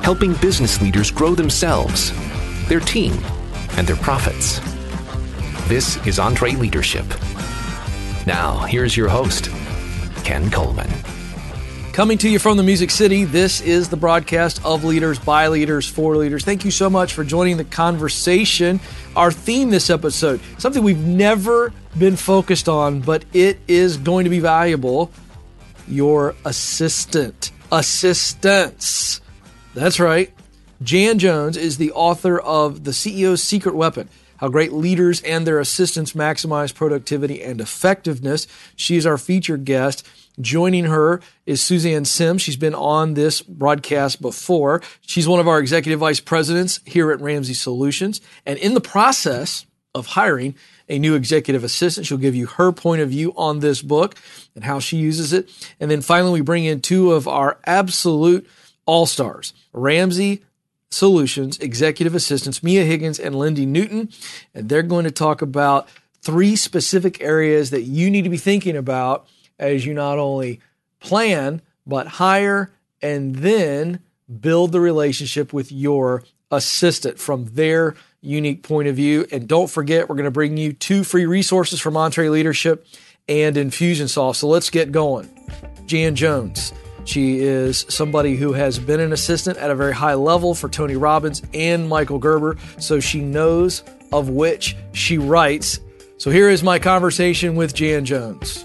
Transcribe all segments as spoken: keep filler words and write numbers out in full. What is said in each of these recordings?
helping business leaders grow themselves, their team, and their profits. This is EntreLeadership. Now, here's your host, Ken Coleman. Coming to you from the Music City, this is the broadcast of Leaders, by Leaders, for Leaders. Thank you so much for joining the conversation. Our theme this episode, something we've never been focused on, but it is going to be valuable, your assistant. Assistants. That's right. Jan Jones is the author of The C E O's Secret Weapon: How Great Leaders and Their Assistants Maximize Productivity and Effectiveness. She is our featured guest. Joining her is Suzanne Sims. She's been on this broadcast before. She's one of our executive vice presidents here at Ramsey Solutions. And in the process of hiring a new executive assistant, she'll give you her point of view on this book and how she uses it. And then finally, we bring in two of our absolute all-stars, Ramsey Solutions executive assistants, Mia Higgins and Lindy Newton. And they're going to talk about three specific areas that you need to be thinking about as you not only plan, but hire and then build the relationship with your assistant from their unique point of view. And don't forget, we're going to bring you two free resources from EntreLeadership and Infusionsoft. So let's get going. Jan Jones. She is somebody who has been an assistant at a very high level for Tony Robbins and Michael Gerber, so she knows of which she writes. So here is my conversation with Jan Jones.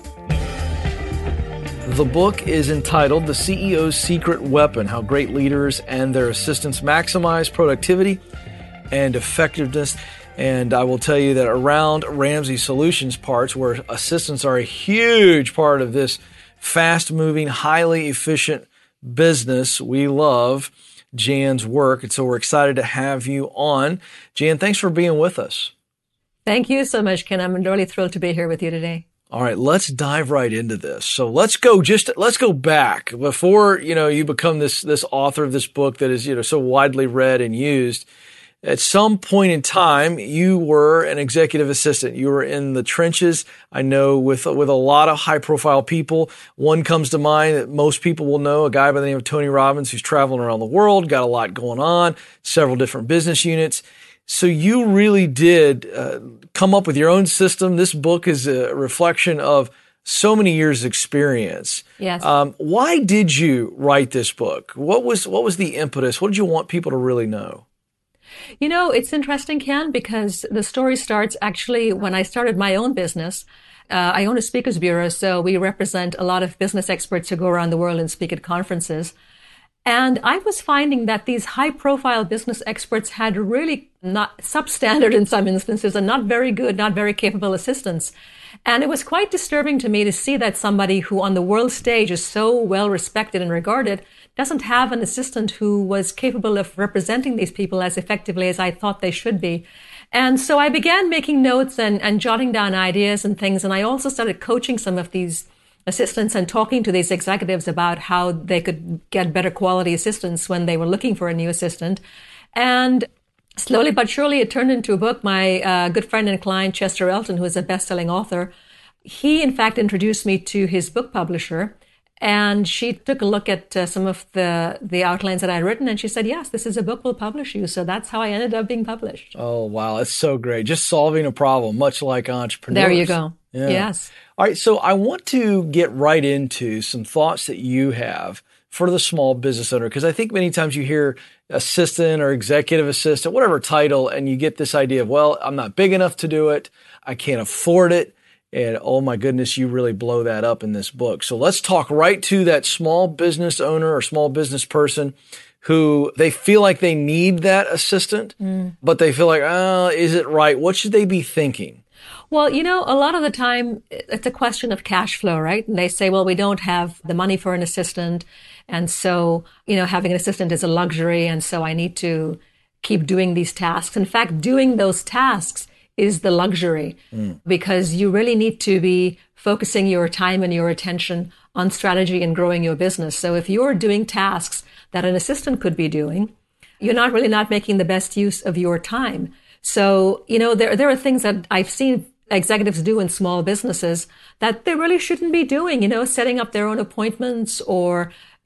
The book is entitled The C E O's Secret Weapon: How Great Leaders and Their Assistants Maximize Productivity and Effectiveness. And I will tell you that around Ramsey Solutions parts, where assistants are a huge part of this fast-moving, highly efficient business, we love Jan's work. And so we're excited to have you on. Jan, thanks for being with us. Thank you so much, Ken. I'm really thrilled to be here with you today. All right, let's dive right into this. So let's go just let's go back before, you know, you become this this author of this book that is, you know, so widely read and used. At some point in time, you were an executive assistant. You were in the trenches. I know with with a lot of high profile people. One comes to mind that most people will know, a guy by the name of Tony Robbins, who's traveling around the world, got a lot going on, several different business units. So you really did uh, come up with your own system. This book is a reflection of so many years' experience. Yes. Um, why did you write this book? What was what was the impetus? What did you want people to really know? You know, it's interesting, Ken, because the story starts actually when I started my own business. Uh, I own a speakers bureau, so we represent a lot of business experts who go around the world and speak at conferences. And I was finding that these high-profile business experts had really not substandard in some instances and not very good, not very capable assistants. And it was quite disturbing to me to see that somebody who on the world stage is so well respected and regarded doesn't have an assistant who was capable of representing these people as effectively as I thought they should be. And so I began making notes and, and jotting down ideas and things. And I also started coaching some of these assistants and talking to these executives about how they could get better quality assistants when they were looking for a new assistant. And slowly but surely, it turned into a book. My uh, good friend and client, Chester Elton, who is a best-selling author, he, in fact, introduced me to his book publisher. And she took a look at uh, some of the, the outlines that I had written, and she said, yes, this is a book, we'll publish you. So that's how I ended up being published. Oh, wow. That's so great. Just solving a problem, much like entrepreneurs. There you go. Yeah. Yes. All right. So I want to get right into some thoughts that you have for the small business owner, because I think many times you hear assistant or executive assistant, whatever title, and you get this idea of, well, I'm not big enough to do it. I can't afford it. And oh my goodness, you really blow that up in this book. So let's talk right to that small business owner or small business person who they feel like they need that assistant, mm. but they feel like, oh, is it right? What should they be thinking? Well, you know, a lot of the time it's a question of cash flow, right? And they say, well, we don't have the money for an assistant. And so, you know, having an assistant is a luxury. And so I need to keep doing these tasks. In fact, doing those tasks is the luxury mm. because you really need to be focusing your time and your attention on strategy and growing your business. So if you're doing tasks that an assistant could be doing, you're not really not making the best use of your time. So, you know, there, there are things that I've seen executives do in small businesses that they really shouldn't be doing, you know, setting up their own appointments or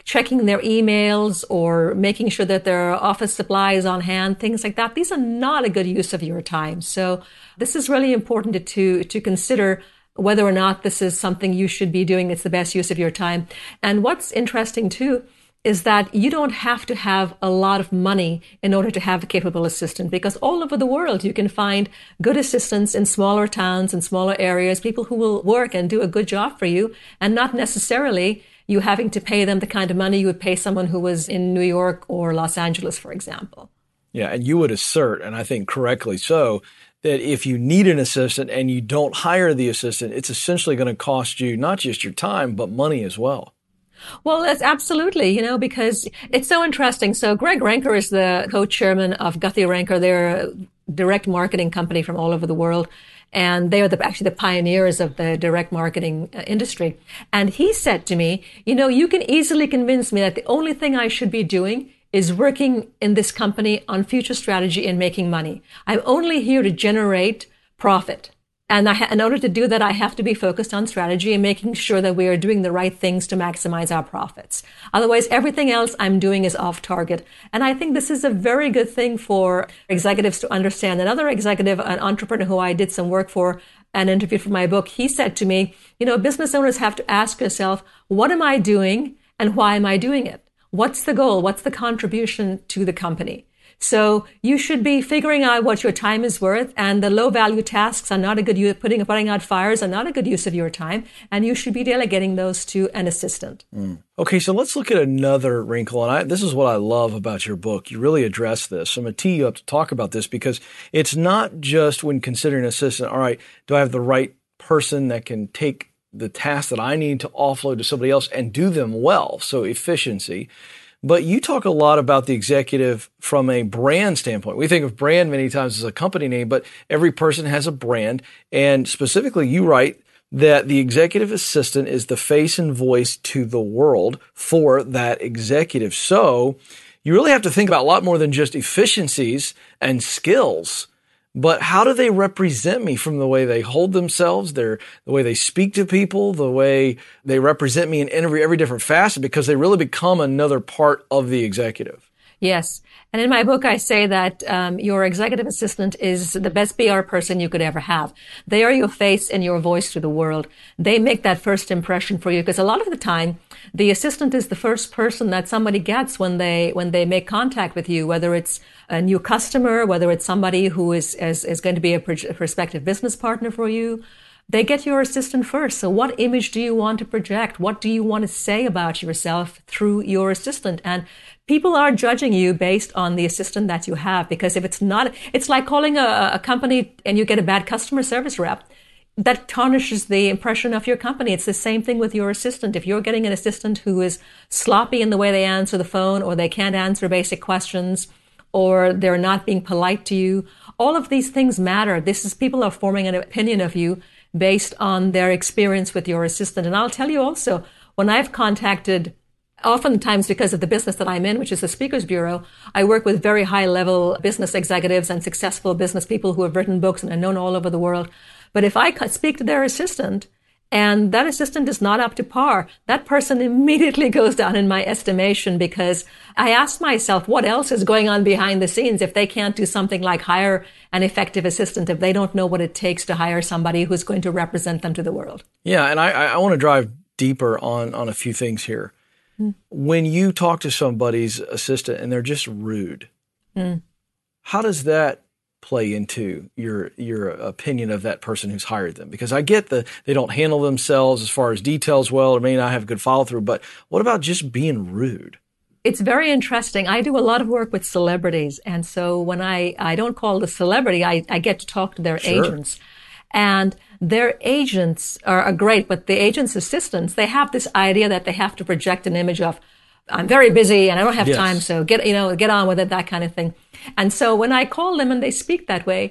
checking their emails or making sure that their office supply is on hand, things like that. These are not a good use of your time. So this is really important to, to, to consider whether or not this is something you should be doing. It's the best use of your time. And what's interesting too is that you don't have to have a lot of money in order to have a capable assistant, because all over the world you can find good assistants in smaller towns and smaller areas, people who will work and do a good job for you, and not necessarily you having to pay them the kind of money you would pay someone who was in New York or Los Angeles, for example. Yeah, and you would assert, and I think correctly so, that if you need an assistant and you don't hire the assistant, it's essentially going to cost you not just your time, but money as well. Well, that's absolutely, you know, because it's so interesting. So Greg Renker is the co-chairman of Guthy Renker. They're a direct marketing company from all over the world. And they are the, actually the pioneers of the direct marketing uh, industry. And he said to me, you know, you can easily convince me that the only thing I should be doing is working in this company on future strategy and making money. I'm only here to generate profit. And I ha- in order to do that, I have to be focused on strategy and making sure that we are doing the right things to maximize our profits. Otherwise, everything else I'm doing is off target. And I think this is a very good thing for executives to understand. Another executive, an entrepreneur who I did some work for and interviewed for my book, he said to me, you know, business owners have to ask yourself, what am I doing and why am I doing it? What's the goal? What's the contribution to the company? So you should be figuring out what your time is worth, and the low value tasks are not a good use, putting, putting out fires are not a good use of your time, and you should be delegating those to an assistant. Mm. Okay, so let's look at another wrinkle, and I, this is what I love about your book. You really address this. So I'm going to tee you up to talk about this, because it's not just when considering an assistant, all right, do I have the right person that can take the tasks that I need to offload to somebody else and do them well, so efficiency. But you talk a lot about the executive from a brand standpoint. We think of brand many times as a company name, but every person has a brand. And specifically, you write that the executive assistant is the face and voice to the world for that executive. So you really have to think about a lot more than just efficiencies and skills. But how do they represent me from the way they hold themselves, their, the way they speak to people, the way they represent me in every, every different facet, because they really become another part of the executive? Yes. And in my book, I say that um, your executive assistant is the best P R person you could ever have. They are your face and your voice to the world. They make that first impression for you, because a lot of the time, the assistant is the first person that somebody gets when they when they make contact with you, whether it's a new customer, whether it's somebody who is is, is going to be a, pr- a prospective business partner for you. They get your assistant first. So what image do you want to project? What do you want to say about yourself through your assistant? And people are judging you based on the assistant that you have, because if it's not, it's like calling a, a company and you get a bad customer service rep. That tarnishes the impression of your company. It's the same thing with your assistant. If you're getting an assistant who is sloppy in the way they answer the phone, or they can't answer basic questions, or they're not being polite to you, all of these things matter. This is, people are forming an opinion of you based on their experience with your assistant. And I'll tell you also, when I've contacted, oftentimes because of the business that I'm in, which is the Speakers Bureau, I work with very high-level business executives and successful business people who have written books and are known all over the world. But if I speak to their assistant and that assistant is not up to par, that person immediately goes down in my estimation, because I ask myself, what else is going on behind the scenes if they can't do something like hire an effective assistant, if they don't know what it takes to hire somebody who's going to represent them to the world? Yeah, and I, I want to drive deeper on, on a few things here. Mm. When you talk to somebody's assistant and they're just rude, mm. how does that play into your your opinion of that person who's hired them? Because I get that they don't handle themselves as far as details well, or may not have good follow through, but what about just being rude? It's very interesting. I do a lot of work with celebrities. And so when I, I don't call the celebrity, I, I get to talk to their Sure. agents. And their agents are, are great, but the agent's assistants, they have this idea that they have to project an image of, I'm very busy and I don't have Yes. time, so get, you know, get on with it, that kind of thing. And so when I call them and they speak that way,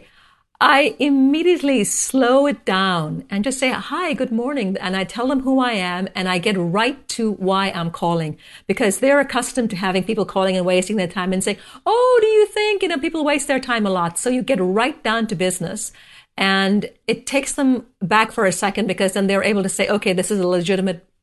I immediately slow it down and just say, hi, good morning. And I tell them who I am, and I get right to why I'm calling, because they're accustomed to having people calling and wasting their time and saying, oh, do you think, you know, people waste their time a lot. So you get right down to business. And it takes them back for a second, because then they're able to say, okay, this is a legitimate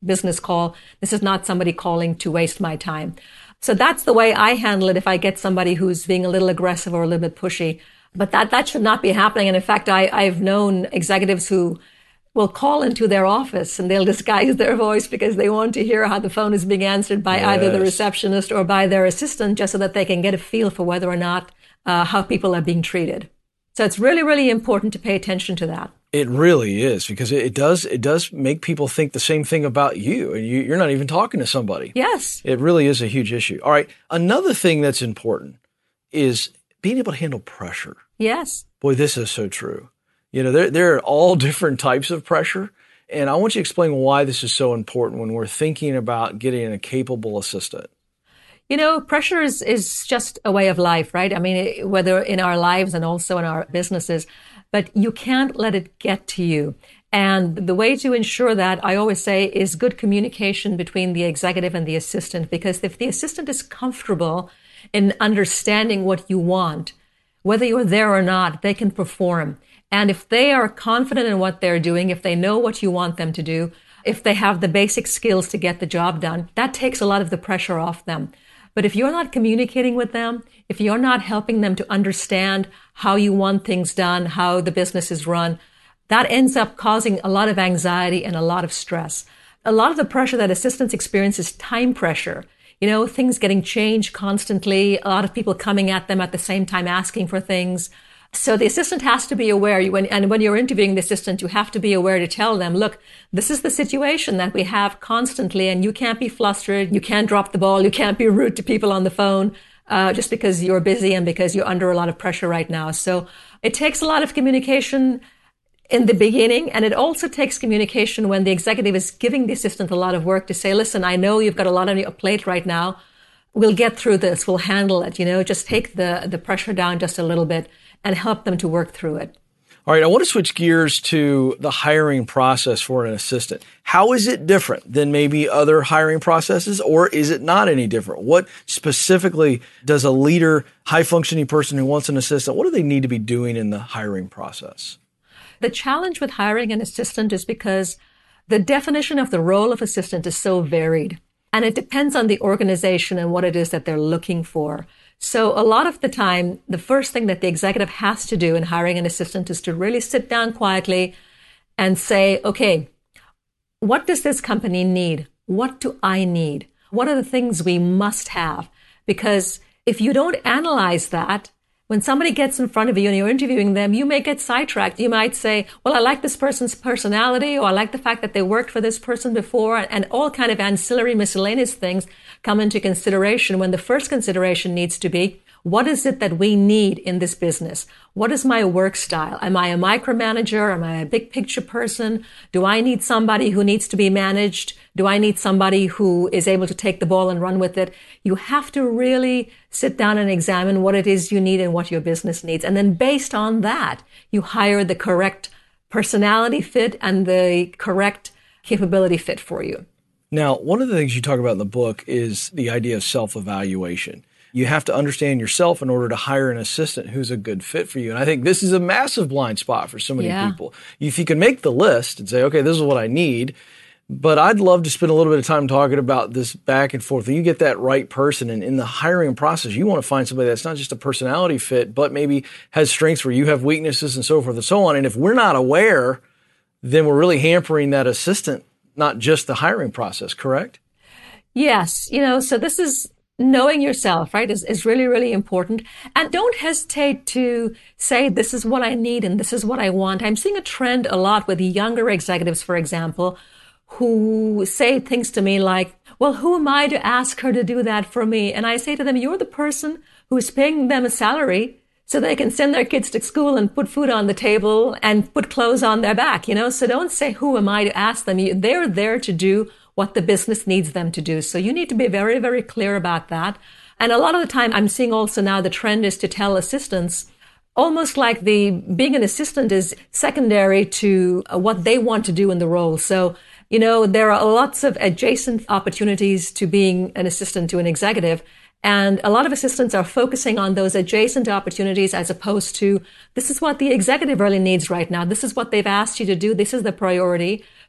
business call. This is not somebody calling to waste my time. So that's the way I handle it if I get somebody who's being a little aggressive or a little bit pushy. But that, that should not be happening. And in fact, I, I've known executives who will call into their office and they'll disguise their voice because they want to hear how the phone is being answered by yes. either the receptionist or by their assistant, just so that they can get a feel for whether or not uh, how people are being treated. So it's really, really important to pay attention to that. It really is, because it, it does it does make people think the same thing about you, and you, you're not even talking to somebody. Yes. It really is a huge issue. All right. Another thing that's important is being able to handle pressure. Yes. Boy, this is so true. You know, there, there are all different types of pressure. And I want you to explain why this is so important when we're thinking about getting a capable assistant. You know, pressure is, is just a way of life, right? I mean, whether in our lives and also in our businesses, but you can't let it get to you. And the way to ensure that, I always say, is good communication between the executive and the assistant. Because if the assistant is comfortable in understanding what you want, whether you're there or not, they can perform. And if they are confident in what they're doing, if they know what you want them to do, if they have the basic skills to get the job done, that takes a lot of the pressure off them. But if you're not communicating with them, if you're not helping them to understand how you want things done, how the business is run, that ends up causing a lot of anxiety and a lot of stress. A lot of the pressure that assistants experience is time pressure. You know, things getting changed constantly, a lot of people coming at them at the same time asking for things. So the assistant has to be aware, when, and when you're interviewing the assistant, you have to be aware to tell them, look, this is the situation that we have constantly, and you can't be flustered, you can't drop the ball, you can't be rude to people on the phone, uh, just because you're busy and because you're under a lot of pressure right now. So it takes a lot of communication in the beginning, and it also takes communication when the executive is giving the assistant a lot of work to say, listen, I know you've got a lot on your plate right now. We'll get through this. We'll handle it. You know, just take the, the pressure down just a little bit and help them to work through it. All right. I want to switch gears to the hiring process for an assistant. How is it different than maybe other hiring processes, or is it not any different? What specifically does a leader, high-functioning person who wants an assistant, what do they need to be doing in the hiring process? The challenge with hiring an assistant is because the definition of the role of assistant is so varied. And it depends on the organization and what it is that they're looking for. So a lot of the time, the first thing that the executive has to do in hiring an assistant is to really sit down quietly and say, okay, what does this company need? What do I need? What are the things we must have? Because if you don't analyze that, when somebody gets in front of you and you're interviewing them, you may get sidetracked. You might say, well, I like this person's personality, or I like the fact that they worked for this person before, and all kind of ancillary miscellaneous things come into consideration when the first consideration needs to be, what is it that we need in this business? What is my work style? Am I a micromanager? Am I a big picture person? Do I need somebody who needs to be managed? Do I need somebody who is able to take the ball and run with it? You have to really sit down and examine what it is you need and what your business needs. And then based on that, you hire the correct personality fit and the correct capability fit for you. Now, one of the things you talk about in the book is the idea of self-evaluation. You have to understand yourself in order to hire an assistant who's a good fit for you. And I think this is a massive blind spot for so many yeah. people. If you can make the list and say, okay, this is what I need, but I'd love to spend a little bit of time talking about this back and forth. When you get that right person, and in the hiring process, you want to find somebody that's not just a personality fit, but maybe has strengths where you have weaknesses and so forth and so on. And if we're not aware, then we're really hampering that assistant, not just the hiring process, correct? Yes. You know, so this is knowing yourself, right, is, is really, really important. And don't hesitate to say, this is what I need and this is what I want. I'm seeing a trend a lot with younger executives, for example, who say things to me like, well, who am I to ask her to do that for me? And I say to them, you're the person who's paying them a salary so they can send their kids to school and put food on the table and put clothes on their back, you know? So don't say, who am I to ask them? They're there to do what the business needs them to do. So you need to be very, very clear about that. And a lot of the time, I'm seeing also now the trend is to tell assistants, almost like the being an assistant is secondary to what they want to do in the role. So, you know, there are lots of adjacent opportunities to being an assistant to an executive. And a lot of assistants are focusing on those adjacent opportunities as opposed to, this is what the executive really needs right now. This is what they've asked you to do. This is the priority.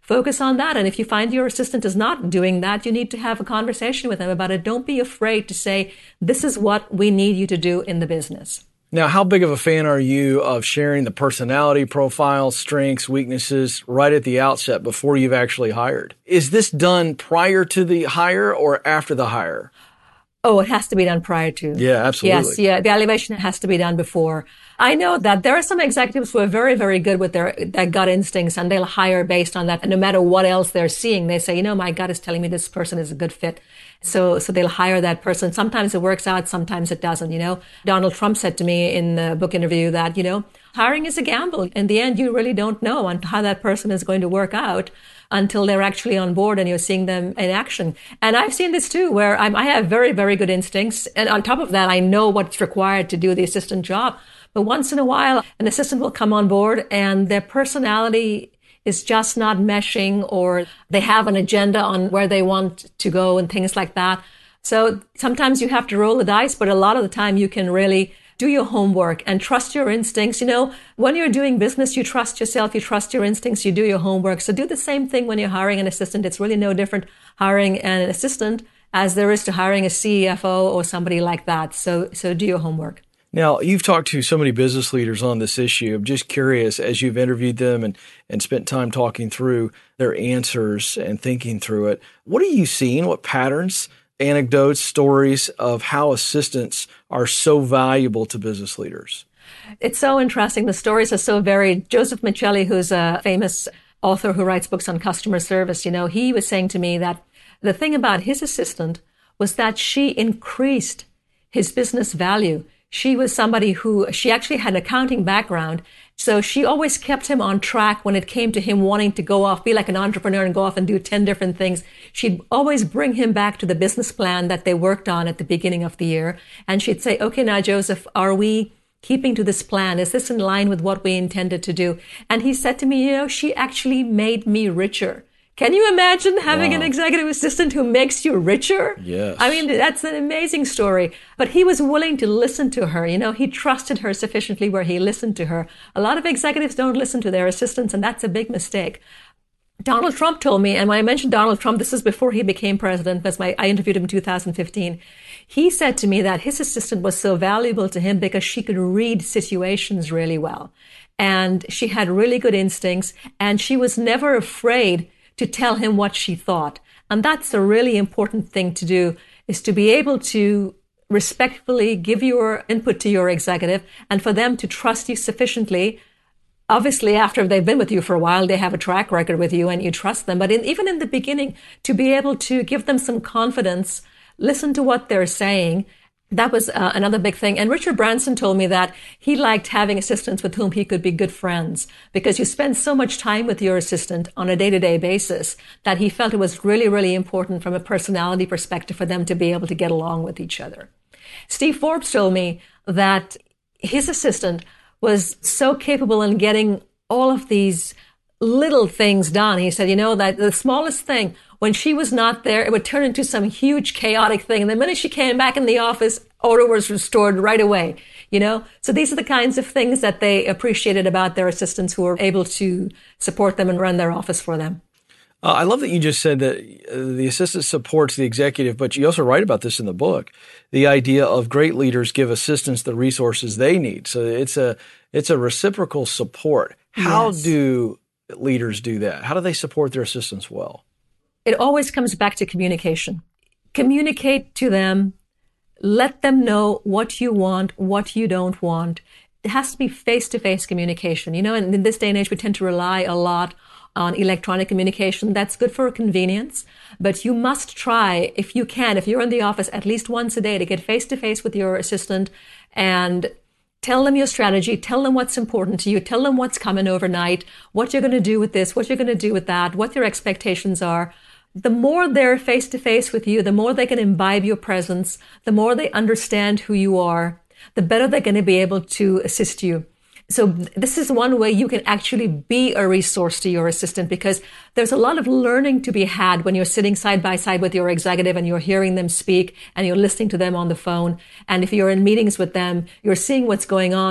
focus on that. And if you find your assistant is not doing that, you need to have a conversation with them about it. Don't be afraid to say, this is what we need you to do in the business. Now, how big of a fan are you of sharing the personality profile, strengths, weaknesses right at the outset before you've actually hired? Is this done prior to the hire or after the hire? Oh, it has to be done prior to. Yeah, absolutely. Yes, yeah. The evaluation has to be done before. I know that there are some executives who are very, very good with their, their gut instincts, and they'll hire based on that. And no matter what else they're seeing, they say, you know, my gut is telling me this person is a good fit. So, so they'll hire that person. Sometimes it works out, sometimes it doesn't, you know. Donald Trump said to me in the book interview that, you know, hiring is a gamble. In the end, you really don't know on how that person is going to work out until they're actually on board and you're seeing them in action. And I've seen this too, where I'm, I have very, very good instincts. And on top of that, I know what's required to do the assistant job. But once in a while, an assistant will come on board and their personality is just not meshing, or they have an agenda on where they want to go and things like that. So sometimes you have to roll the dice, but a lot of the time you can really do your homework and trust your instincts. You know, when you're doing business, you trust yourself, you trust your instincts, you do your homework. So do the same thing when you're hiring an assistant. It's really no different hiring an assistant as there is to hiring a C F O or somebody like that. So, so do your homework. Now, you've talked to so many business leaders on this issue. I'm just curious, as you've interviewed them and, and spent time talking through their answers and thinking through it, what are you seeing? What patterns, anecdotes, stories of how assistants are so valuable to business leaders? It's so interesting. The stories are so varied. Joseph Michelli, who's a famous author who writes books on customer service, you know, he was saying to me that the thing about his assistant was that she increased his business value. She was somebody who, she actually had an accounting background. So she always kept him on track when it came to him wanting to go off, be like an entrepreneur and go off and do ten different things. She'd always bring him back to the business plan that they worked on at the beginning of the year. And she'd say, okay, now, Joseph, are we keeping to this plan? Is this in line with what we intended to do? And he said to me, you know, she actually made me richer. Can you imagine having wow. an executive assistant who makes you richer? Yes. I mean, that's an amazing story. But he was willing to listen to her. You know, he trusted her sufficiently where he listened to her. A lot of executives don't listen to their assistants, and that's a big mistake. Donald Trump told me, and when I mentioned Donald Trump, this is before he became president, because my, I interviewed him in two thousand fifteen. He said to me that his assistant was so valuable to him because she could read situations really well. And she had really good instincts, and she was never afraid to tell him what she thought. And that's a really important thing to do, is to be able to respectfully give your input to your executive and for them to trust you sufficiently. Obviously, after they've been with you for a while, they have a track record with you and you trust them. But in, even in the beginning, to be able to give them some confidence, listen to what they're saying, that was uh, another big thing. And Richard Branson told me that he liked having assistants with whom he could be good friends, because you spend so much time with your assistant on a day-to-day basis that he felt it was really, really important from a personality perspective for them to be able to get along with each other. Steve Forbes told me that his assistant was so capable in getting all of these little things done. He said, you know, that the smallest thing, when she was not there, it would turn into some huge chaotic thing. And the minute she came back in the office, order was restored right away, you know? So these are the kinds of things that they appreciated about their assistants who were able to support them and run their office for them. Uh, I love that you just said that uh, the assistant supports the executive, but you also write about this in the book, the idea of great leaders give assistants the resources they need. So it's a, it's a reciprocal support. How Yes. do leaders do that? How do they support their assistants well? It always comes back to communication. Communicate to them. Let them know what you want, what you don't want. It has to be face-to-face communication. You know, and in this day and age, we tend to rely a lot on electronic communication. That's good for convenience, but you must try, if you can, if you're in the office at least once a day, to get face-to-face with your assistant and tell them your strategy, tell them what's important to you, tell them what's coming overnight, what you're going to do with this, what you're going to do with that, what your expectations are. The more they're face-to-face with you, the more they can imbibe your presence, the more they understand who you are, the better they're going to be able to assist you. So this is one way you can actually be a resource to your assistant, because there's a lot of learning to be had when you're sitting side by side with your executive and you're hearing them speak and you're listening to them on the phone. And if you're in meetings with them, you're seeing what's going on.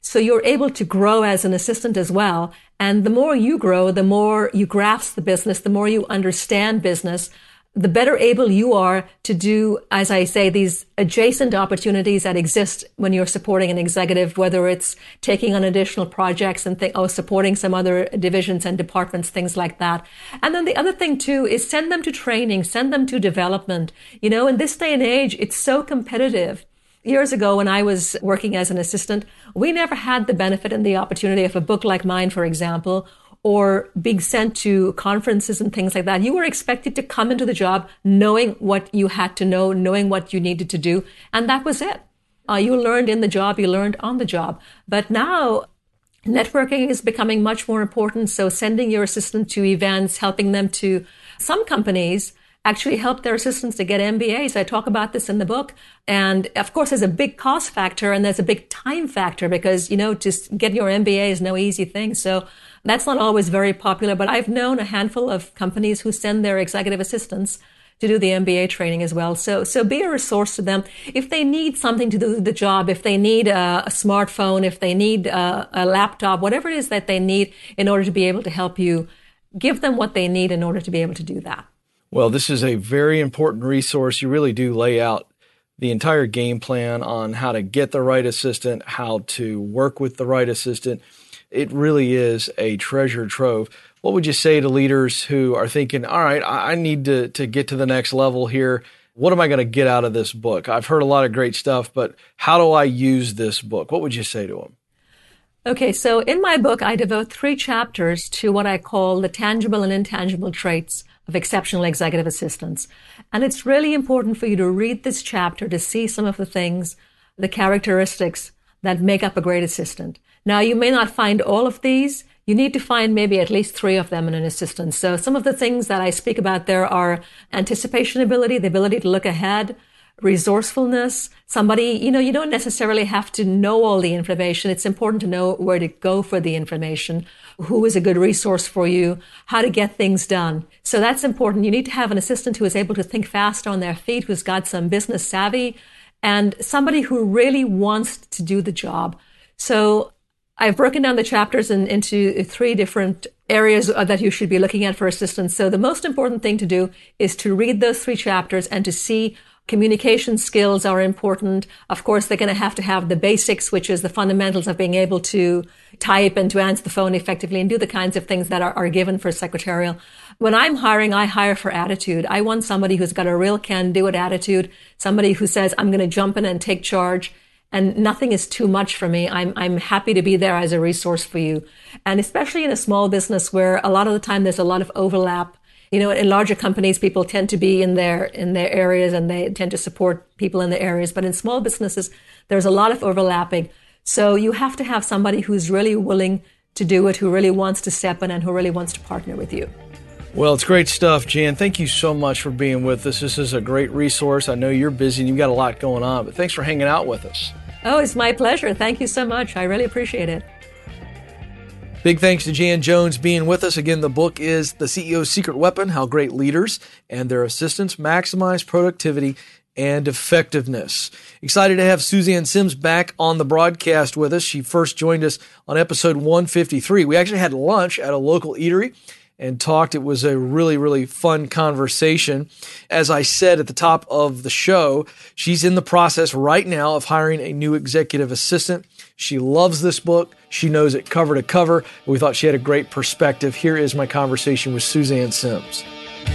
So you're able to grow as an assistant as well. And the more you grow, the more you grasp the business, the more you understand business, the better able you are to do, as I say, these adjacent opportunities that exist when you're supporting an executive, whether it's taking on additional projects and th- or supporting some other divisions and departments, things like that. And then the other thing too is send them to training, send them to development. You know, in this day and age, it's so competitive. Years ago, when I was working as an assistant, we never had the benefit and the opportunity of a book like mine, for example, or being sent to conferences and things like that. You were expected to come into the job knowing what you had to know, knowing what you needed to do, and that was it. Uh, you learned in the job, you learned on the job. But now, networking is becoming much more important, so sending your assistant to events, helping them to, some companies actually help their assistants to get M B As. I talk about this in the book. And of course, there's a big cost factor and there's a big time factor because, you know, just getting your M B A is no easy thing. So that's not always very popular, but I've known a handful of companies who send their executive assistants to do the M B A training as well. So, so be a resource to them. If they need something to do the job, if they need a, a smartphone, if they need a, a laptop, whatever it is that they need in order to be able to help you, give them what they need in order to be able to do that. Well, this is a very important resource. You really do lay out the entire game plan on how to get the right assistant, how to work with the right assistant. It really is a treasure trove. What would you say to leaders who are thinking, all right, I need to, to get to the next level here. What am I going to get out of this book? I've heard a lot of great stuff, but how do I use this book? What would you say to them? Okay, so in my book, I devote three chapters to what I call the tangible and intangible traits of exceptional executive assistants. And it's really important for you to read this chapter to see some of the things, the characteristics that make up a great assistant. Now, you may not find all of these. You need to find maybe at least three of them in an assistant. So some of the things that I speak about there are anticipation ability, the ability to look ahead, resourcefulness. Somebody, you know, you don't necessarily have to know all the information. It's important to know where to go for the information, who is a good resource for you, how to get things done. So that's important. You need to have an assistant who is able to think fast on their feet, who's got some business savvy, and somebody who really wants to do the job. So I've broken down the chapters in, into three different areas that you should be looking at for assistants. So the most important thing to do is to read those three chapters and to see communication skills are important. Of course, they're going to have to have the basics, which is the fundamentals of being able to type and to answer the phone effectively and do the kinds of things that are, are given for secretarial. When I'm hiring, I hire for attitude. I want somebody who's got a real can-do-it attitude, somebody who says, I'm going to jump in and take charge. And nothing is too much for me. I'm, I'm happy to be there as a resource for you. And especially in a small business where a lot of the time there's a lot of overlap. You know, in larger companies, people tend to be in their, in their areas and they tend to support people in their areas. But in small businesses, there's a lot of overlapping. So you have to have somebody who's really willing to do it, who really wants to step in and who really wants to partner with you. Well, it's great stuff, Jan. Thank you so much for being with us. This is a great resource. I know you're busy and you've got a lot going on, but thanks for hanging out with us. Oh, it's my pleasure. Thank you so much. I really appreciate it. Big thanks to Jan Jones being with us. Again, the book is The C E O's Secret Weapon, How Great Leaders and Their Assistants Maximize Productivity and Effectiveness. Excited to have Suzanne Simms back on the broadcast with us. She first joined us on episode one fifty-three. We actually had lunch at a local eatery and talked. It was a really, really fun conversation. As I said at the top of the show, she's in the process right now of hiring a new executive assistant. She loves this book. She knows it cover to cover. We thought she had a great perspective. Here is my conversation with Suzanne Simms.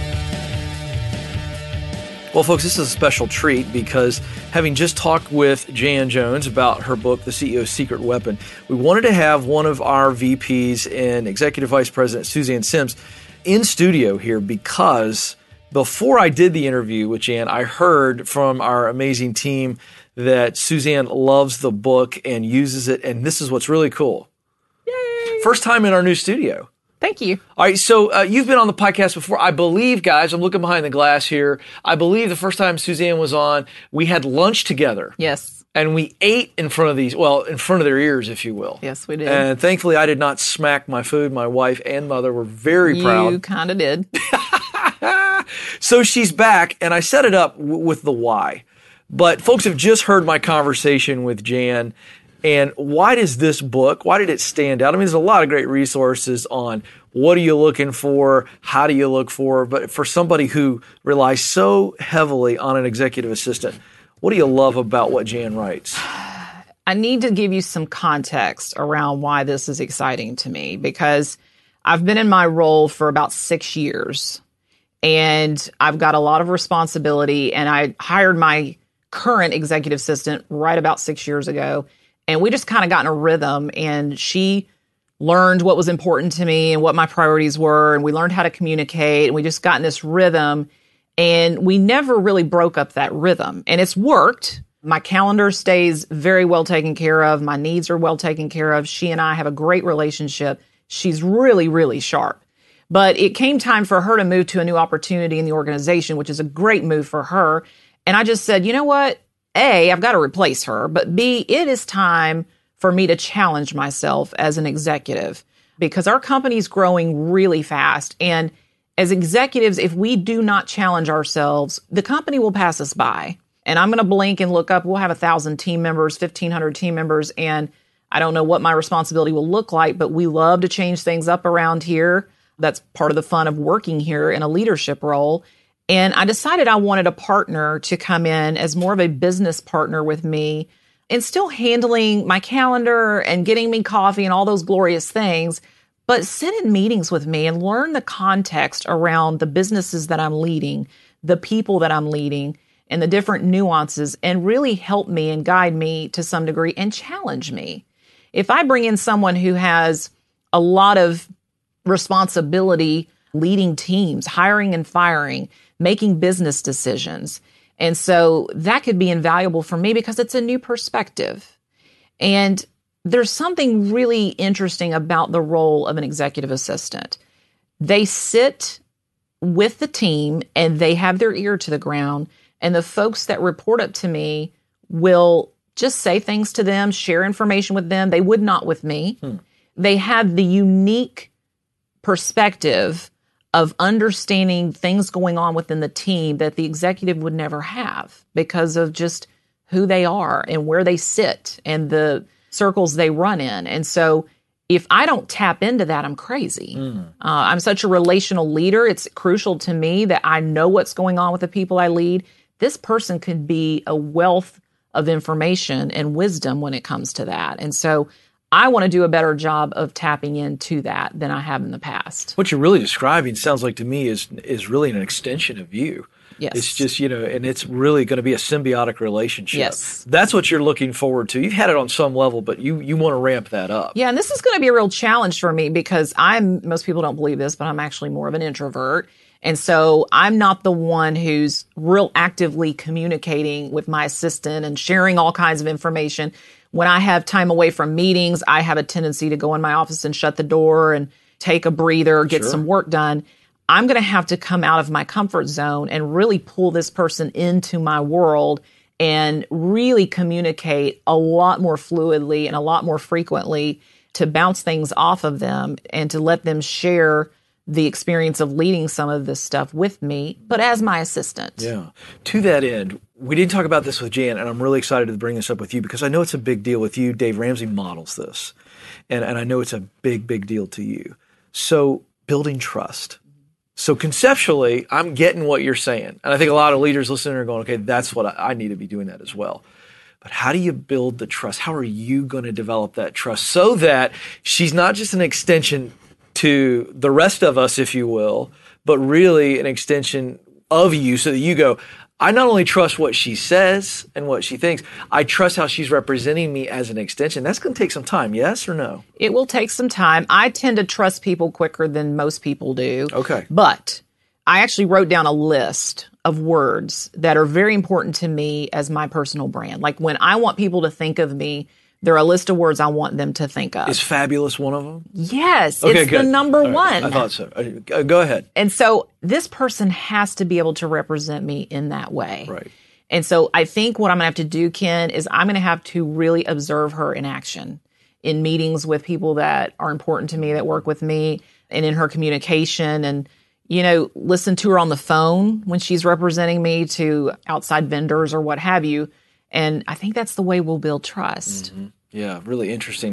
Well, folks, this is a special treat because having just talked with Jan Jones about her book, The C E O's Secret Weapon, we wanted to have one of our V Ps and Executive Vice President Suzanne Simms in studio here because before I did the interview with Jan, I heard from our amazing team that Suzanne loves the book and uses it, and this is what's really cool. Yay! First time in our new studio. Thank you. All right, so uh, you've been on the podcast before. I believe, guys, I'm looking behind the glass here. I believe the first time Suzanne was on, we had lunch together. Yes. And we ate in front of these, well, in front of their ears, if you will. Yes, we did. And thankfully, I did not smack my food. My wife and mother were very proud. You kind of did. So she's back, and I set it up w- with the why. But folks have just heard my conversation with Jan. And why does this book, why did it stand out? I mean, there's a lot of great resources on what are you looking for, how do you look for, but for somebody who relies so heavily on an executive assistant, what do you love about what Jan writes? I need to give you some context around why this is exciting to me, because I've been in my role for about six years and I've got a lot of responsibility, and I hired my current executive assistant right about six years ago. And we just kind of got in a rhythm, and she learned what was important to me and what my priorities were. And we learned how to communicate, and we just got in this rhythm, and we never really broke up that rhythm. And it's worked. My calendar stays very well taken care of. My needs are well taken care of. She and I have a great relationship. She's really, really sharp. But it came time for her to move to a new opportunity in the organization, which is a great move for her. And I just said, you know what? A, I've got to replace her. But B, it is time for me to challenge myself as an executive, because our company's growing really fast. And as executives, if we do not challenge ourselves, the company will pass us by. And I'm going to blink and look up. We'll have one thousand team members, fifteen hundred team members, and I don't know what my responsibility will look like, but we love to change things up around here. That's part of the fun of working here in a leadership role. And I decided I wanted a partner to come in as more of a business partner with me, and still handling my calendar and getting me coffee and all those glorious things, but sit in meetings with me and learn the context around the businesses that I'm leading, the people that I'm leading, and the different nuances, and really help me and guide me to some degree and challenge me. If I bring in someone who has a lot of responsibility leading teams, hiring and firing, making business decisions, and so that could be invaluable for me because it's a new perspective. And there's something really interesting about the role of an executive assistant. They sit with the team and they have their ear to the ground, and the folks that report up to me will just say things to them, share information with them. They would not with me. Hmm. They have the unique perspective of understanding things going on within the team that the executive would never have, because of just who they are and where they sit and the circles they run in. And so if I don't tap into that, I'm crazy. Mm. Uh, I'm such a relational leader. It's crucial to me that I know what's going on with the people I lead. This person could be a wealth of information and wisdom when it comes to that. And so I want to do a better job of tapping into that than I have in the past. What you're really describing sounds like to me is is really an extension of you. Yes. It's just, you know, and it's really going to be a symbiotic relationship. Yes. That's what you're looking forward to. You've had it on some level, but you, you want to ramp that up. Yeah, and this is going to be a real challenge for me because I'm, most people don't believe this, but I'm actually more of an introvert. And so I'm not the one who's real actively communicating with my assistant and sharing all kinds of information. When I have time away from meetings, I have a tendency to go in my office and shut the door and take a breather, get Sure. some work done. I'm going to have to come out of my comfort zone and really pull this person into my world and really communicate a lot more fluidly and a lot more frequently to bounce things off of them and to let them share the experience of leading some of this stuff with me, but as my assistant. Yeah. To that end, we didn't talk about this with Jan, and I'm really excited to bring this up with you because I know it's a big deal with you. Dave Ramsey models this, and, and I know it's a big, big deal to you. So building trust. So conceptually, I'm getting what you're saying. And I think a lot of leaders listening are going, okay, that's what I, I need to be doing that as well. But how do you build the trust? How are you going to develop that trust so that she's not just an extension to the rest of us, if you will, but really an extension of you so that you go, I not only trust what she says and what she thinks, I trust how she's representing me as an extension. That's going to take some time, yes or no? It will take some time. I tend to trust people quicker than most people do. Okay. But I actually wrote down a list of words that are very important to me as my personal brand. Like when I want people to think of me, there are a list of words I want them to think of. Is fabulous one of them? Yes, Okay, it's good. the number All right. one. I thought so. Uh, Go ahead. And so this person has to be able to represent me in that way. Right. And so I think what I'm going to have to do, Ken, is I'm going to have to really observe her in action in meetings with people that are important to me, that work with me, and in her communication, and, you know, listen to her on the phone when she's representing me to outside vendors or what have you. And I think that's the way we'll build trust. Mm-hmm. Yeah, really interesting.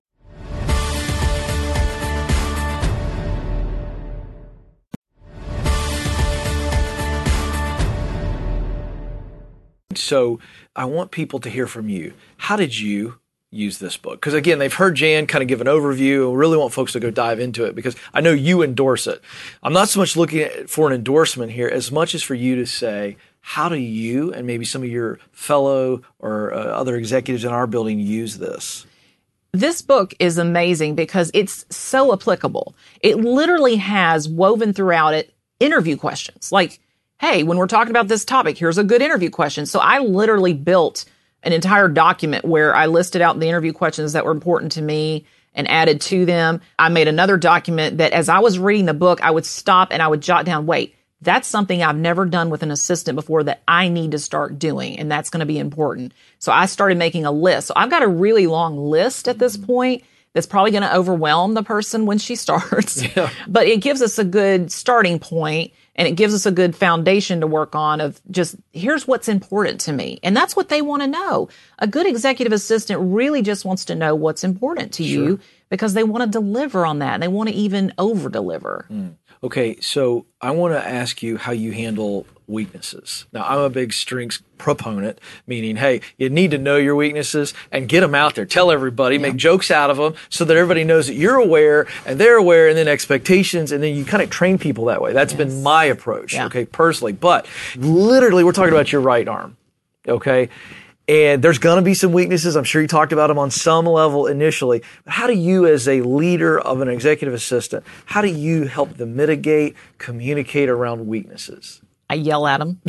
So I want people to hear from you. How did you use this book? Because again, they've heard Jan kind of give an overview. I really want folks to go dive into it because I know you endorse it. I'm not so much looking at, for an endorsement here as much as for you to say, how do you and maybe some of your fellow or uh, other executives in our building use this? This book is amazing because it's so applicable. It literally has woven throughout it interview questions. Like, hey, when we're talking about this topic, here's a good interview question. So I literally built an entire document where I listed out the interview questions that were important to me and added to them. I made another document that as I was reading the book, I would stop and I would jot down, wait, that's something I've never done with an assistant before that I need to start doing, and that's going to be important. So I started making a list. So I've got a really long list at this point that's probably going to overwhelm the person when she starts. Yeah. But it gives us a good starting point, and it gives us a good foundation to work on of just, here's what's important to me. And that's what they want to know. A good executive assistant really just wants to know what's important to sure. you because they want to deliver on that, and they want to even over-deliver. Mm. Okay, so I want to ask you how you handle weaknesses. Now, I'm a big strengths proponent, meaning, hey, you need to know your weaknesses and get them out there. Tell everybody, yeah. make jokes out of them so that everybody knows that you're aware and they're aware, and then expectations, and then you kind of train people that way. That's yes. been my approach, yeah. okay, personally. But literally, we're talking about your right arm, okay? And there's going to be some weaknesses. I'm sure you talked about them on some level initially. But how do you, as a leader of an executive assistant, how do you help them mitigate, communicate around weaknesses? I yell at them,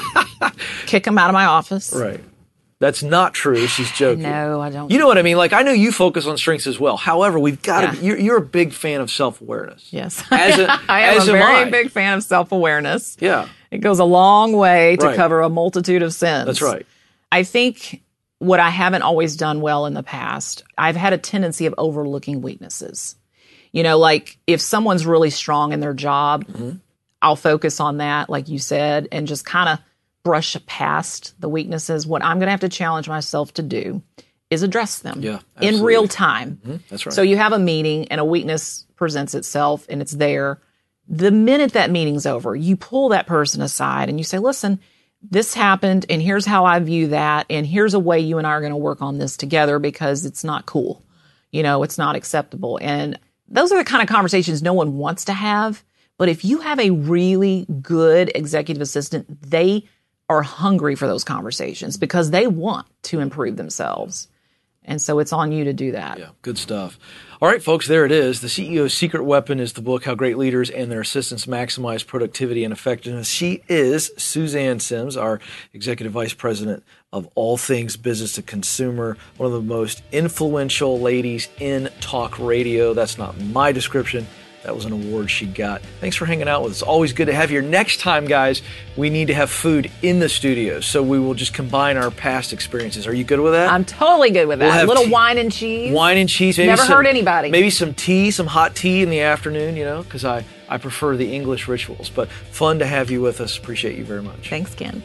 kick them out of my office. Right. That's not true. She's joking. No, I don't. You know what I mean? Like, I know you focus on strengths as well. However, we've got to, yeah. you're, you're a big fan of self-awareness. Yes. As a, I am as a am very I. big fan of self-awareness. Yeah. It goes a long way to right. cover a multitude of sins. That's right. I think what I haven't always done well in the past, I've had a tendency of overlooking weaknesses. You know, like if someone's really strong in their job, mm-hmm. I'll focus on that, like you said, and just kind of brush past the weaknesses. What I'm going to have to challenge myself to do is address them yeah, in real time. Mm-hmm. That's right. So you have a meeting and a weakness presents itself and it's there. The minute that meeting's over, you pull that person aside and you say, listen, this happened, and here's how I view that, and here's a way you and I are going to work on this together because it's not cool. You know, it's not acceptable. And those are the kind of conversations no one wants to have. But if you have a really good executive assistant, they are hungry for those conversations because they want to improve themselves. And so it's on you to do that. Yeah, good stuff. All right, folks, there it is. The C E O's Secret Weapon is the book, How Great Leaders and Their Assistants Maximize Productivity and Effectiveness. She is Suzanne Sims, our Executive Vice President of all things business to consumer, one of the most influential ladies in talk radio. That's not my description. That was an award she got. Thanks for hanging out with us. Always good to have you here. Next time, guys, we need to have food in the studio, so we will just combine our past experiences. Are you good with that? I'm totally good with that. We'll a little tea, wine and cheese. Wine and cheese. Maybe Never some, hurt anybody. Maybe some tea, some hot tea in the afternoon, you know, because I, I prefer the English rituals. But fun to have you with us. Appreciate you very much. Thanks, Ken.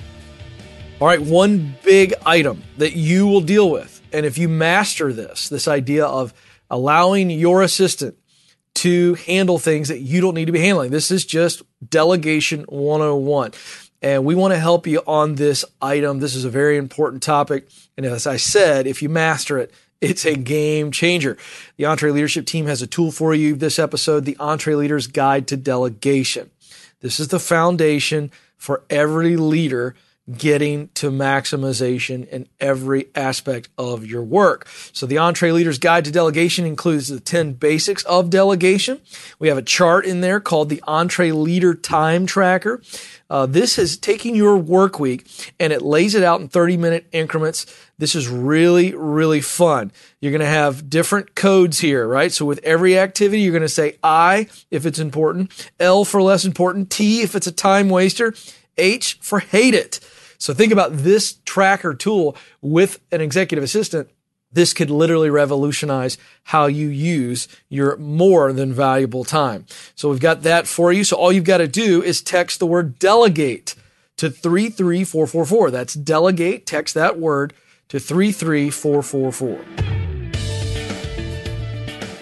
All right, one big item that you will deal with, and if you master this, this idea of allowing your assistant to handle things that you don't need to be handling. This is just Delegation one oh one. And we want to help you on this item. This is a very important topic. And as I said, if you master it, it's a game changer. The EntreLeadership team has a tool for you this episode, the EntreLeader's Guide to Delegation. This is the foundation for every leader getting to maximization in every aspect of your work. So the EntreLeader's Guide to Delegation includes the ten basics of delegation. We have a chart in there called the EntreLeader Time Tracker. Uh, this is taking your work week and it lays it out in thirty minute increments. This is really, really fun. You're going to have different codes here, right? So with every activity, you're going to say I if it's important, L for less important, T if it's a time waster, H for hate it. So think about this tracker tool with an executive assistant. This could literally revolutionize how you use your more than valuable time. So we've got that for you. So all you've got to do is text the word delegate to three three four four four. That's delegate. Text that word to three three four four four.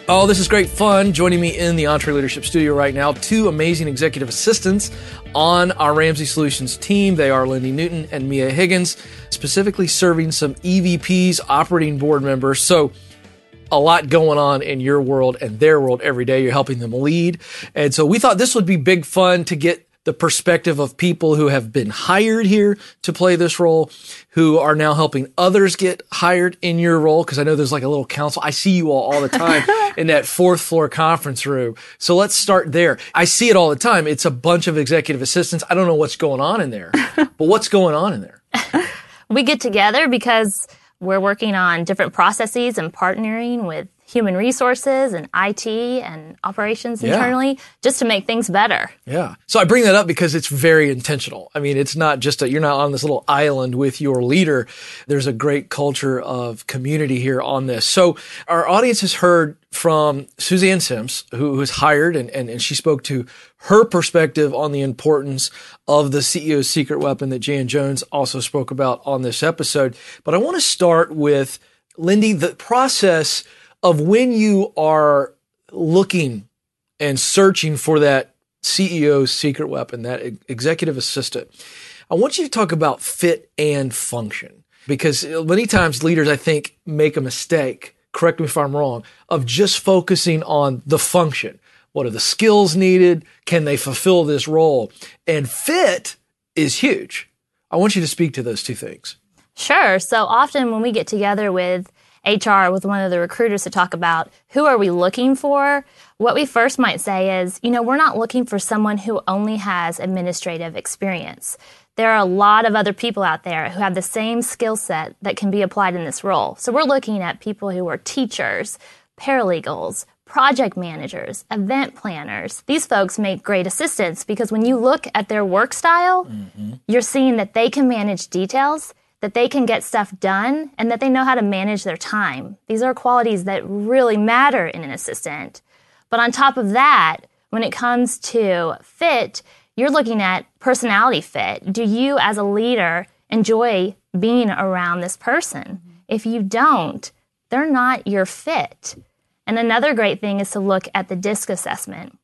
Oh, this is great fun. Joining me in the EntreLeadership studio right now, two amazing executive assistants on our Ramsey Solutions team. They are Lindy Newton and Mia Higgins, specifically serving some E V Ps, operating board members. So a lot going on in your world and their world every day. You're helping them lead. And so we thought this would be big fun to get the perspective of people who have been hired here to play this role, who are now helping others get hired in your role. Because I know there's like a little council. I see you all all the time in that fourth floor conference room. So let's start there. I see it all the time. It's a bunch of executive assistants. I don't know what's going on in there, but what's going on in there? We get together because we're working on different processes and partnering with human resources and I T and operations Yeah. internally just to make things better. Yeah. So I bring that up because it's very intentional. I mean, it's not just that you're not on this little island with your leader. There's a great culture of community here on this. So our audience has heard from Suzanne Sims, who was hired, and, and, and she spoke to her perspective on the importance of the C E O's secret weapon that Jan Jones also spoke about on this episode. But I want to start with, Lindy, the process of when you are looking and searching for that C E O's secret weapon, that executive assistant. I want you to talk about fit and function, because many times leaders, I think, make a mistake, correct me if I'm wrong, of just focusing on the function. What are the skills needed? Can they fulfill this role? And fit is huge. I want you to speak to those two things. Sure. So often when we get together with H R, with one of the recruiters to talk about who are we looking for, what we first might say is, you know, we're not looking for someone who only has administrative experience. There are a lot of other people out there who have the same skill set that can be applied in this role. So we're looking at people who are teachers, paralegals, project managers, event planners. These folks make great assistants because when you look at their work style, mm-hmm. you're seeing that they can manage details, that they can get stuff done, and that they know how to manage their time. These are qualities that really matter in an assistant. But on top of that, when it comes to fit, you're looking at personality fit. Do you, as a leader, enjoy being around this person? If you don't, they're not your fit. And another great thing is to look at the DISC assessment.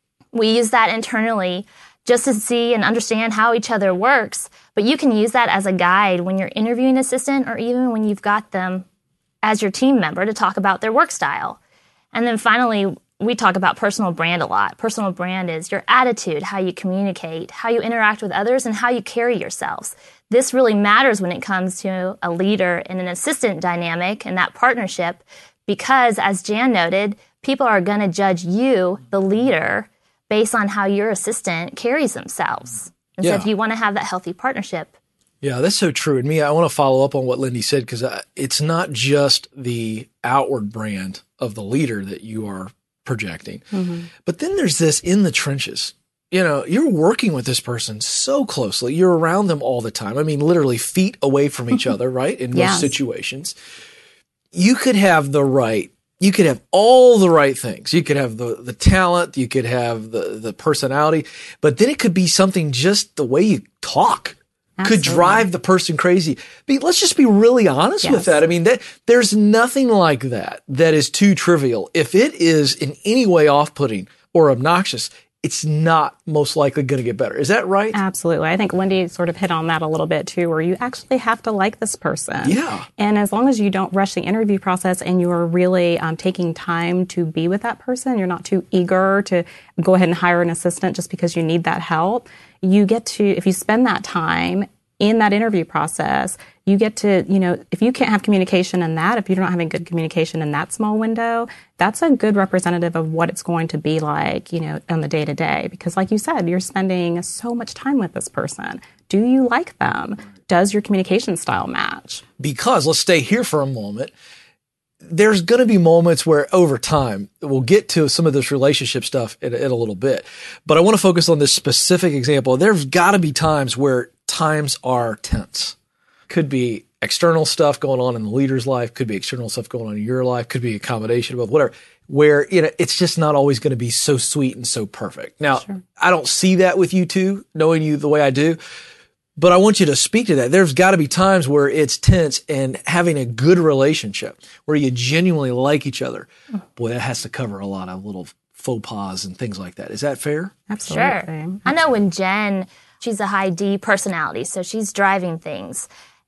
We use that internally just to see and understand how each other works, but you can use that as a guide when you're interviewing an assistant or even when you've got them as your team member to talk about their work style. And then finally, we talk about personal brand a lot. Personal brand is your attitude, how you communicate, how you interact with others, and how you carry yourselves. This really matters when it comes to a leader and an assistant dynamic and that partnership, because as Jan noted, people are going to judge you, the leader, based on how your assistant carries themselves. And Yeah. so if you want to have that healthy partnership. Yeah, that's so true. And Mia, I want to follow up on what Lindy said, because it's not just the outward brand of the leader that you are projecting, mm-hmm. but then there's this in the trenches. You know, you're working with this person so closely. You're around them all the time. I mean, literally feet away from each other, right? In Yes. most situations. You could have the right, you could have all the right things. You could have the, the talent, you could have the, the personality, but then it could be something just the way you talk could Absolutely. drive the person crazy. Be, let's just be really honest Yes. with that. I mean, that there's nothing like that that is too trivial. If it is in any way off-putting or obnoxious, it's not most likely going to get better. Is that right? Absolutely. I think Lindy sort of hit on that a little bit too, where you actually have to like this person. Yeah. And as long as you don't rush the interview process and you are really um, taking time to be with that person, you're not too eager to go ahead and hire an assistant just because you need that help. You get to, if you spend that time in that interview process, you get to, you know, if you can't have communication in that, if you're not having good communication in that small window, that's a good representative of what it's going to be like, you know, on the day to day. Because like you said, you're spending so much time with this person. Do you like them? Does your communication style match? Because let's stay here for a moment. There's going to be moments where over time, we'll get to some of this relationship stuff in, in a little bit, but I want to focus on this specific example. There's got to be times where times are tense. Could be external stuff going on in the leader's life, could be external stuff going on in your life, could be a combination of both, whatever, where, you know, it's just not always going to be so sweet and so perfect. Now, Sure. I don't see that with you two, knowing you the way I do, But I want you to speak to that. There's got to be times where it's tense, and having a good relationship where you genuinely like each other, boy, that has to cover a lot of little faux pas and things like that. Is that fair? Absolutely. Sure. I know when Jen, she's a high D personality, so she's driving things.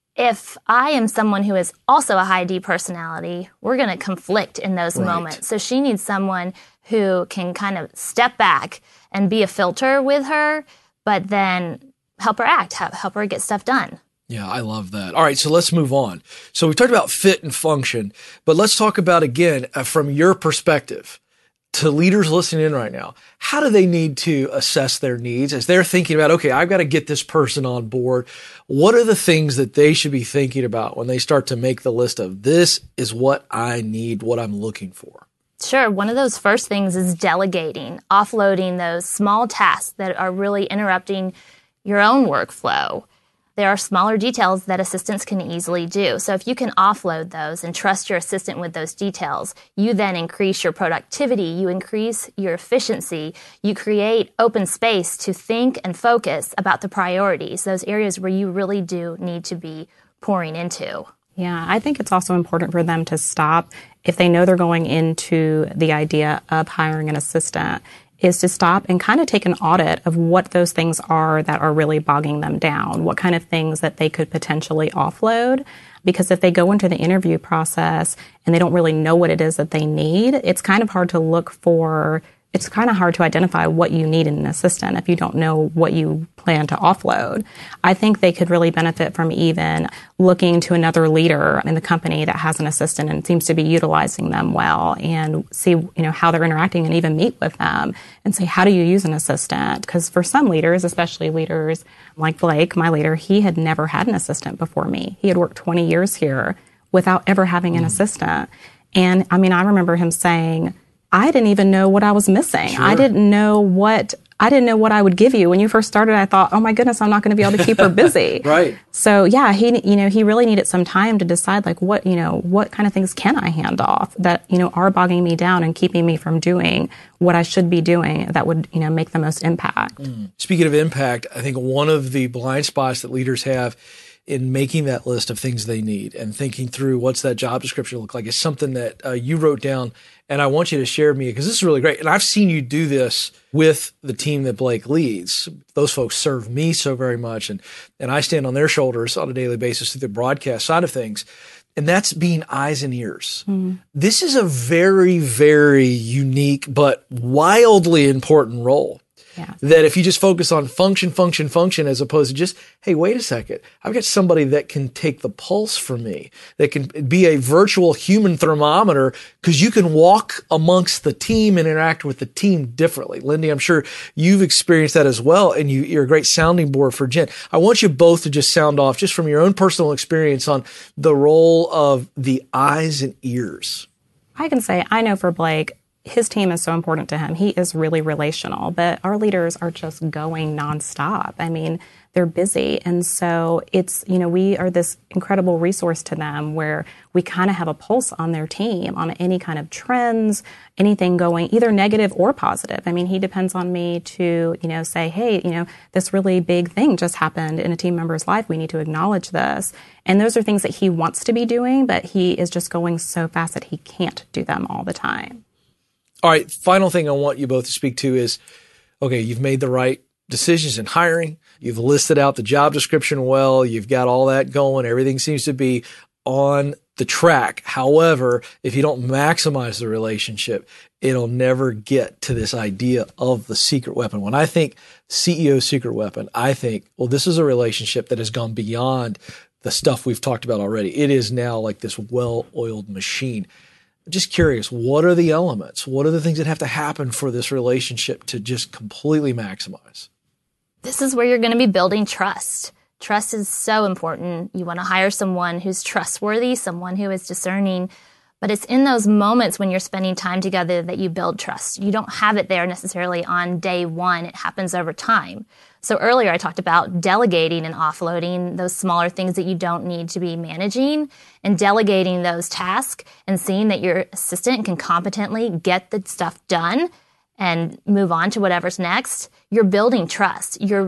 If I am someone who is also a high D personality, we're going to conflict in those Right. moments. So she needs someone who can kind of step back and be a filter with her, but then help her act, help her get stuff done. Yeah, I love that. All right, so let's move on. So we talked about fit and function, but let's talk about, again, uh, from your perspective, to leaders listening in right now, how do they need to assess their needs as they're thinking about, okay, I've got to get this person on board? What are the things that they should be thinking about when they start to make the list of, this is what I need, what I'm looking for? Sure. One of those first things is delegating, offloading those small tasks that are really interrupting your own workflow. There are smaller details that assistants can easily do. So if you can offload those and trust your assistant with those details, you then increase your productivity, you increase your efficiency, you create open space to think and focus about the priorities, those areas where you really do need to be pouring into. Yeah, I think it's also important for them to stop if they know they're going into the idea of hiring an assistant, is to stop and kind of take an audit of what those things are that are really bogging them down, what kind of things that they could potentially offload. Because if they go into the interview process and they don't really know what it is that they need, it's kind of hard to look for, it's kind of hard to identify what you need in an assistant if you don't know what you plan to offload. I think they could really benefit from even looking to another leader in the company that has an assistant and seems to be utilizing them well, and see, you know, how they're interacting, and even meet with them and say, how do you use an assistant? Because for some leaders, especially leaders like Blake, my leader, he had never had an assistant before me. He had worked twenty years here without ever having an assistant. And I mean, I remember him saying, I didn't even know what I was missing. Sure. I didn't know what I didn't know what I would give you. When you first started, I thought, oh my goodness, I'm not going to be able to keep her busy. Right. So yeah, he you know he really needed some time to decide, like, what you know what kind of things can I hand off that you know are bogging me down and keeping me from doing what I should be doing that would you know make the most impact. Mm. Speaking of impact, I think one of the blind spots that leaders have in making that list of things they need and thinking through what's that job description look like is something that uh, you wrote down, and I want you to share with me, because this is really great. And I've seen you do this with the team that Blake leads. Those folks serve me so very much, and and I stand on their shoulders on a daily basis through the broadcast side of things. And that's being eyes and ears. Mm. This is a very, very unique but wildly important role. Yeah. That if you just focus on function, function, function, as opposed to just, hey, wait a second, I've got somebody that can take the pulse for me, that can be a virtual human thermometer, because you can walk amongst the team and interact with the team differently. Lindy, I'm sure you've experienced that as well, and you, you're a great sounding board for Jen. I want you both to just sound off, just from your own personal experience, on the role of the eyes and ears. I can say, I know for Blake, his team is so important to him. He is really relational, but our leaders are just going nonstop. I mean, they're busy. And so it's, you know, we are this incredible resource to them where we kind of have a pulse on their team, on any kind of trends, anything going either negative or positive. I mean, he depends on me to, you know, say, hey, you know, this really big thing just happened in a team member's life. We need to acknowledge this. And those are things that he wants to be doing, but he is just going so fast that he can't do them all the time. All right, final thing I want you both to speak to is, okay, you've made the right decisions in hiring. You've listed out the job description well. You've got all that going. Everything seems to be on the track. However, if you don't maximize the relationship, it'll never get to this idea of the secret weapon. When I think C E O secret weapon, I think, well, this is a relationship that has gone beyond the stuff we've talked about already. It is now like this well-oiled machine. Just curious, what are the elements? What are the things that have to happen for this relationship to just completely maximize? This is where you're going to be building trust. Trust is so important. You want to hire someone who's trustworthy, someone who is discerning. But it's in those moments when you're spending time together that you build trust. You don't have it there necessarily on day one. It happens over time. So earlier I talked about delegating and offloading those smaller things that you don't need to be managing, and delegating those tasks and seeing that your assistant can competently get the stuff done and move on to whatever's next. You're building trust. You're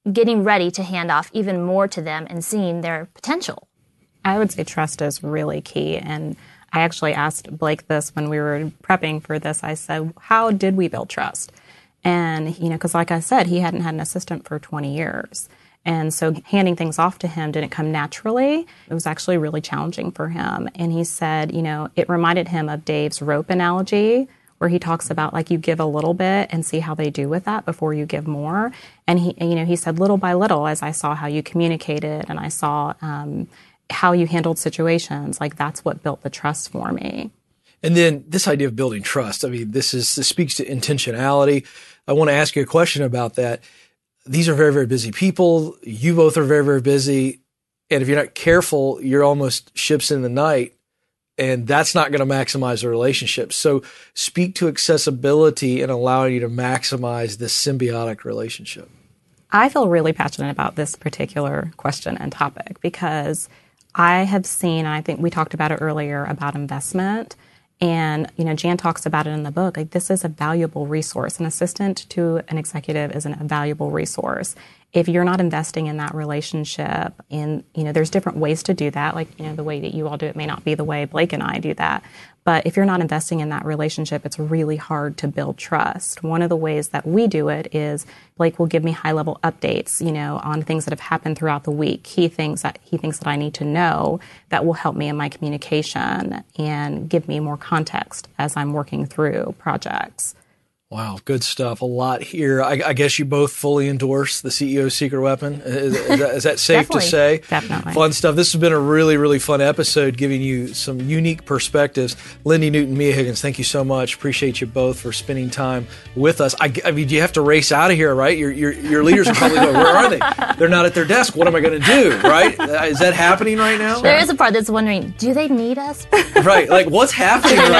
getting ready to hand off even more to them and seeing their potential? I would say trust is really key. And I actually asked Blake this when we were prepping for this. I said, how did we build trust? And, you know, because like I said, he hadn't had an assistant for twenty years. And so handing things off to him didn't come naturally. It was actually really challenging for him. And he said, you know, it reminded him of Dave's rope analogy, where he talks about like you give a little bit and see how they do with that before you give more. And he, you know, he said little by little, as I saw how you communicated and I saw um, how you handled situations, like that's what built the trust for me. And then this idea of building trust, I mean, this is, this speaks to intentionality. I want to ask you a question about that. These are very, very busy people. You both are very, very busy. And if you're not careful, you're almost ships in the night. And that's not going to maximize the relationship. So speak to accessibility and allowing you to maximize this symbiotic relationship. I feel really passionate about this particular question and topic because I have seen, and I think we talked about it earlier, about investment. And, you know, Jan talks about it in the book. Like, this is a valuable resource. An assistant to an executive is an, a valuable resource. If you're not investing in that relationship, in, you know, there's different ways to do that. Like, you know, the way that you all do it may not be the way Blake and I do that. But if you're not investing in that relationship, it's really hard to build trust. One of the ways that we do it is Blake will give me high-level updates, you know, on things that have happened throughout the week. He thinks that he thinks that I need to know that will help me in my communication and give me more context as I'm working through projects. Wow, good stuff. A lot here. I, I guess you both fully endorse the C E O's secret weapon. Is, is, that, is that safe to say? Definitely. Fun stuff. This has been a really, really fun episode, giving you some unique perspectives. Lindy Newton, Mia Higgins, thank you so much. Appreciate you both for spending time with us. I, I mean, you have to race out of here, right? Your, your, your leaders are probably going, where are they? They're not at their desk. What am I going to do, right? Is that happening right now? There is a part that's wondering, do they need us? Right. Like, what's happening right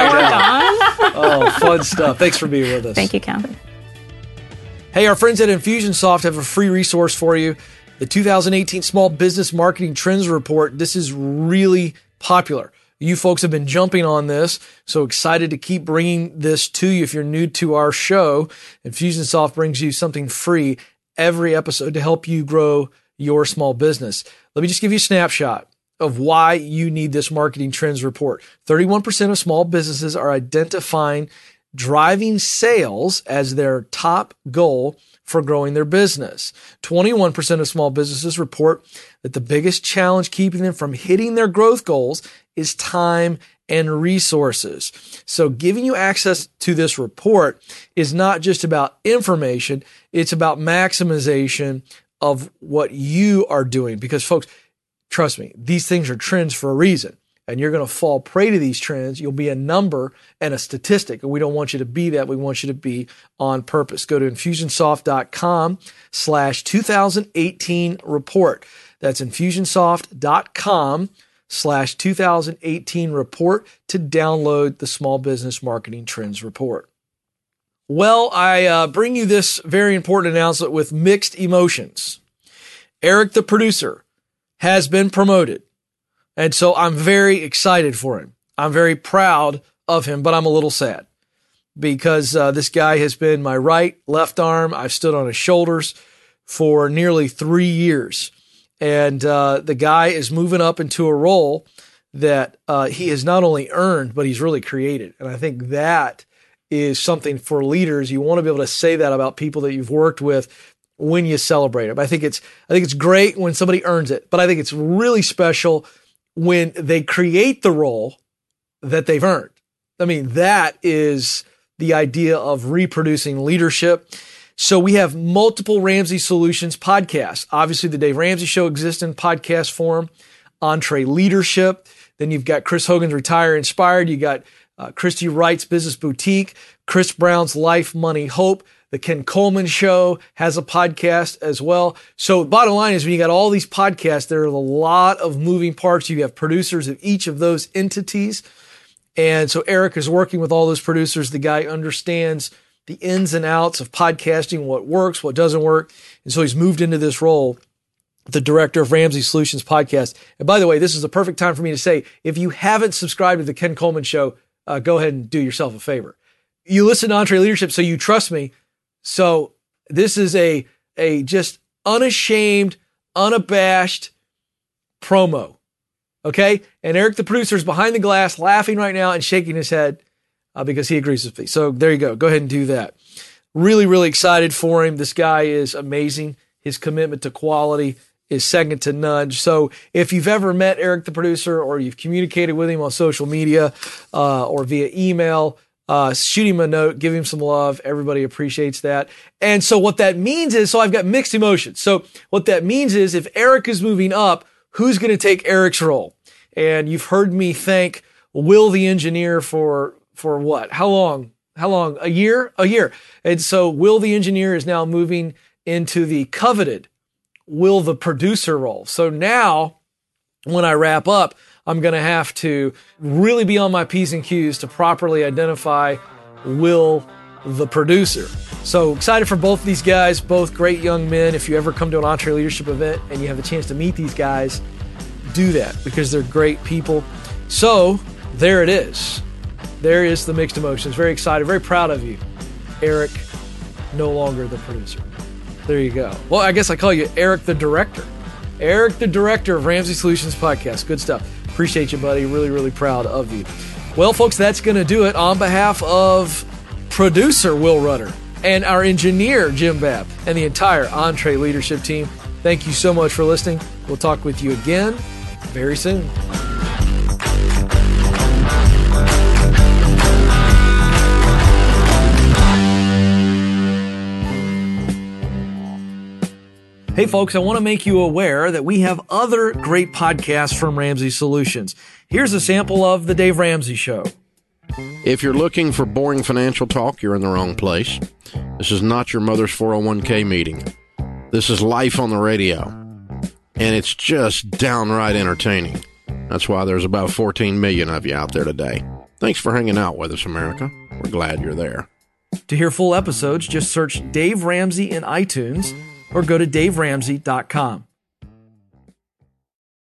now? Oh, fun stuff. Thanks for being with us. Thank you, Ken. Hey, our friends at Infusionsoft have a free resource for you. The two thousand eighteen Small Business Marketing Trends Report. This is really popular. You folks have been jumping on this, so excited to keep bringing this to you. If you're new to our show, Infusionsoft brings you something free every episode to help you grow your small business. Let me just give you a snapshot of why you need this marketing trends report. thirty-one percent of small businesses are identifying driving sales as their top goal for growing their business. twenty-one percent of small businesses report that the biggest challenge keeping them from hitting their growth goals is time and resources. So giving you access to this report is not just about information, it's about maximization of what you are doing. Because folks, trust me, these things are trends for a reason. And you're going to fall prey to these trends. You'll be a number and a statistic. And we don't want you to be that. We want you to be on purpose. Go to Infusionsoft.com slash 2018 report. That's Infusionsoft.com slash 2018 report to download the Small Business Marketing Trends Report. Well, I uh, bring you this very important announcement with mixed emotions. Eric, the producer, has been promoted. And so I'm very excited for him. I'm very proud of him, but I'm a little sad because uh, this guy has been my right, left arm. I've stood on his shoulders for nearly three years. And uh, the guy is moving up into a role that uh, he has not only earned, but he's really created. And I think that is something for leaders. You want to be able to say that about people that you've worked with when you celebrate them. I think it's, I think it's great when somebody earns it, but I think it's really special when they create the role that they've earned. I mean, that is the idea of reproducing leadership. So we have multiple Ramsey Solutions podcasts. Obviously, the Dave Ramsey Show exists in podcast form, Entree Leadership. Then you've got Chris Hogan's Retire Inspired. You got uh, Christy Wright's Business Boutique, Chris Brown's Life, Money, Hope. The Ken Coleman Show has a podcast as well. So bottom line is when you got all these podcasts, there are a lot of moving parts. You have producers of each of those entities. And so Eric is working with all those producers. The guy understands the ins and outs of podcasting, what works, what doesn't work. And so he's moved into this role, the director of Ramsey Solutions podcast. And by the way, this is the perfect time for me to say, if you haven't subscribed to the Ken Coleman Show, uh, go ahead and do yourself a favor. You listen to Entree Leadership, so you trust me. So this is a, a just unashamed, unabashed promo. Okay? And Eric, the producer, is behind the glass laughing right now and shaking his head uh, because he agrees with me. So there you go. Go ahead and do that. Really, really excited for him. This guy is amazing. His commitment to quality is second to none. So if you've ever met Eric, the producer, or you've communicated with him on social media uh, or via email, uh, shoot him a note, give him some love. Everybody appreciates that. And so what that means is, so I've got mixed emotions. So what that means is if Eric is moving up, who's going to take Eric's role? And you've heard me thank Will the engineer for, for what? How long? How long? A year? A year. And so Will the engineer is now moving into the coveted Will the producer role. So now when I wrap up, I'm going to have to really be on my P's and Q's to properly identify Will the producer. So excited for both of these guys, both great young men. If you ever come to an EntreLeadership event and you have a chance to meet these guys, do that because they're great people. So there it is. There is the mixed emotions. Very excited, very proud of you, Eric, no longer the producer. There you go. Well, I guess I call you Eric the director. Eric the director of Ramsey Solutions Podcast. Good stuff. Appreciate you, buddy. Really, really proud of you. Well, folks, that's going to do it. On behalf of producer Will Rudder and our engineer Jim Babb and the entire EntreLeadership team, thank you so much for listening. We'll talk with you again very soon. Hey folks, I want to make you aware that we have other great podcasts from Ramsey Solutions. Here's a sample of The Dave Ramsey Show. If you're looking for boring financial talk, you're in the wrong place. This is not your mother's four oh one k meeting. This is life on the radio, and it's just downright entertaining. That's why there's about fourteen million of you out there today. Thanks for hanging out with us, America. We're glad you're there. To hear full episodes, just search Dave Ramsey in iTunes or go to dave ramsey dot com.